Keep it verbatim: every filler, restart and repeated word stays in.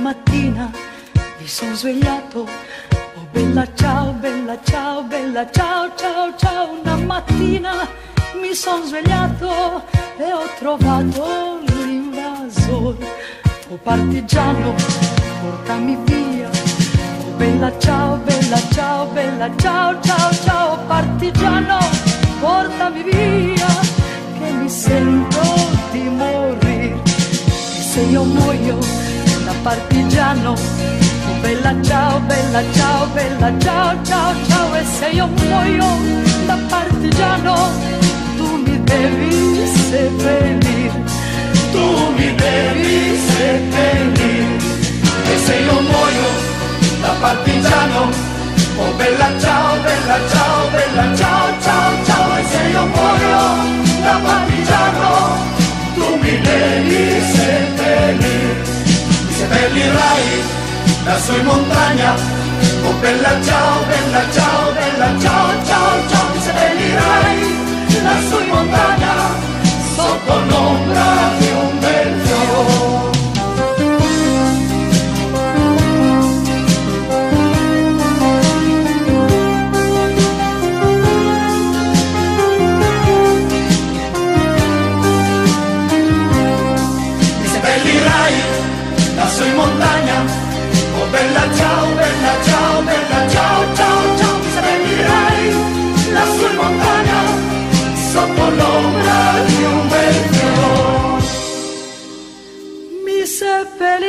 mattina mi sono svegliato, oh bella ciao, bella ciao, bella ciao, ciao, ciao. Una mattina mi sono svegliato e ho trovato l'invasore. Oh partigiano, portami via, oh bella ciao, bella ciao, bella ciao, ciao, ciao. Partigiano, portami via, che mi sento di morire. E se io muoio da partigiano, oh bella ciao, bella ciao, bella ciao, ciao, ciao. E se io muoio da partigiano, tu mi devi seppellire, tu mi devi seppellire. E se io muoio da partigiano, oh bella ciao, bella ciao, bella ciao, ciao, ciao. E se io muoio da partigiano, tu mi devi seppellire. Mi seppellirai lassù in montagna, oh bella ciao, bella ciao, bella ciao, ciao, ciao. Mi seppellirai lassù in montagna, sotto l'ombra di un bel fiore. Lassù in montagna, oh bella ciao, bella ciao, bella ciao, ciao, ciao. Mi seppellirai lassù in montagna, sotto l'ombra di un bel fiore. Mi seppellirai